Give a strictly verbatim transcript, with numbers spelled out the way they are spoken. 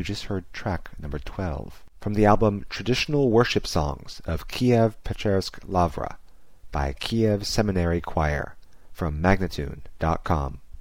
you just heard track number twelve, from the album Traditional Worship Songs of Kiev-Pechersk Lavra by Kiev Seminary Choir, from Magnatune dot com.